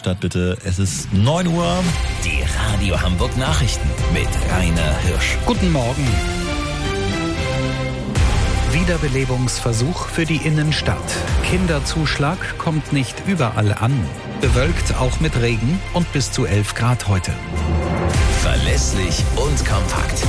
Innenstadt bitte. Es ist 9 Uhr. Die Radio Hamburg Nachrichten mit Rainer Hirsch. Guten Morgen. Wiederbelebungsversuch für die Innenstadt. Kinderzuschlag kommt nicht überall an. Bewölkt auch mit Regen und bis zu 11 Grad heute. Verlässlich und kompakt.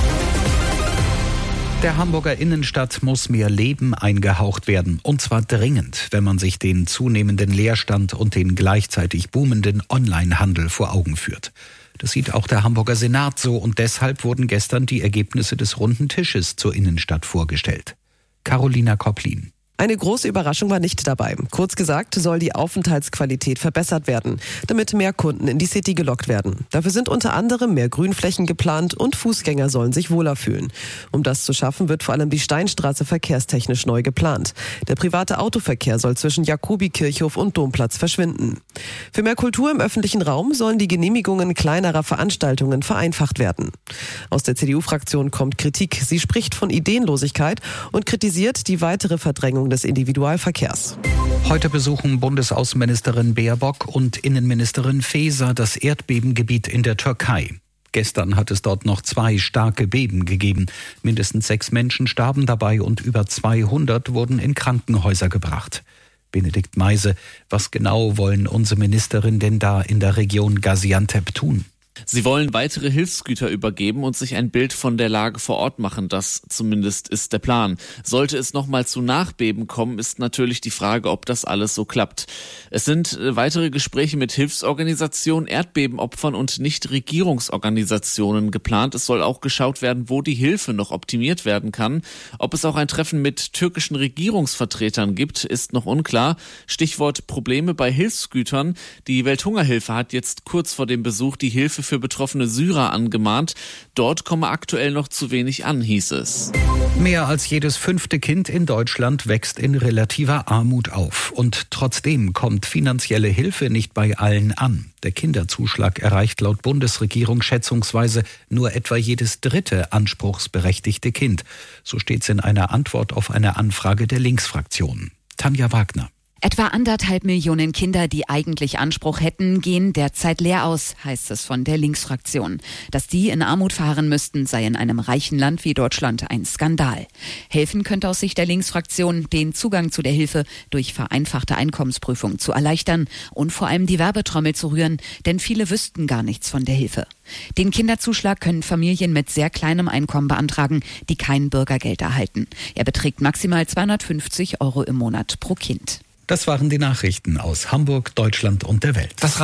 Der Hamburger Innenstadt muss mehr Leben eingehaucht werden. Und zwar dringend, wenn man sich den zunehmenden Leerstand und den gleichzeitig boomenden Onlinehandel vor Augen führt. Das sieht auch der Hamburger Senat so und deshalb wurden gestern die Ergebnisse des Runden Tisches zur Innenstadt vorgestellt. Carolina Kopplin. Eine große Überraschung war nicht dabei. Kurz gesagt soll die Aufenthaltsqualität verbessert werden, damit mehr Kunden in die City gelockt werden. Dafür sind unter anderem mehr Grünflächen geplant und Fußgänger sollen sich wohler fühlen. Um das zu schaffen, wird vor allem die Steinstraße verkehrstechnisch neu geplant. Der private Autoverkehr soll zwischen Jakobikirchhof und Domplatz verschwinden. Für mehr Kultur im öffentlichen Raum sollen die Genehmigungen kleinerer Veranstaltungen vereinfacht werden. Aus der CDU-Fraktion kommt Kritik. Sie spricht von Ideenlosigkeit und kritisiert die weitere Verdrängung des Individualverkehrs. Heute besuchen Bundesaußenministerin Baerbock und Innenministerin Faeser das Erdbebengebiet in der Türkei. Gestern hat es dort noch 2 starke Beben gegeben. Mindestens 6 Menschen starben dabei und über 200 wurden in Krankenhäuser gebracht. Benedikt Meise, was genau wollen unsere Ministerin denn da in der Region Gaziantep tun? Sie wollen weitere Hilfsgüter übergeben und sich ein Bild von der Lage vor Ort machen. Das zumindest ist der Plan. Sollte es nochmal zu Nachbeben kommen, ist natürlich die Frage, ob das alles so klappt. Es sind weitere Gespräche mit Hilfsorganisationen, Erdbebenopfern und Nichtregierungsorganisationen geplant. Es soll auch geschaut werden, wo die Hilfe noch optimiert werden kann. Ob es auch ein Treffen mit türkischen Regierungsvertretern gibt, ist noch unklar. Stichwort Probleme bei Hilfsgütern. Die Welthungerhilfe hat jetzt kurz vor dem Besuch die Hilfe für betroffene Syrer angemahnt. Dort komme aktuell noch zu wenig an, hieß es. Mehr als jedes 5. Kind in Deutschland wächst in relativer Armut auf. Und trotzdem kommt finanzielle Hilfe nicht bei allen an. Der Kinderzuschlag erreicht laut Bundesregierung schätzungsweise nur etwa jedes 3. anspruchsberechtigte Kind. So steht's in einer Antwort auf eine Anfrage der Linksfraktion. Tanja Wagner. Etwa 1,5 Millionen Kinder, die eigentlich Anspruch hätten, gehen derzeit leer aus, heißt es von der Linksfraktion. Dass die in Armut fahren müssten, sei in einem reichen Land wie Deutschland ein Skandal. Helfen könnte aus Sicht der Linksfraktion, den Zugang zu der Hilfe durch vereinfachte Einkommensprüfung zu erleichtern und vor allem die Werbetrommel zu rühren, denn viele wüssten gar nichts von der Hilfe. Den Kinderzuschlag können Familien mit sehr kleinem Einkommen beantragen, die kein Bürgergeld erhalten. Er beträgt maximal 250 € im Monat pro Kind. Das waren die Nachrichten aus Hamburg, Deutschland und der Welt.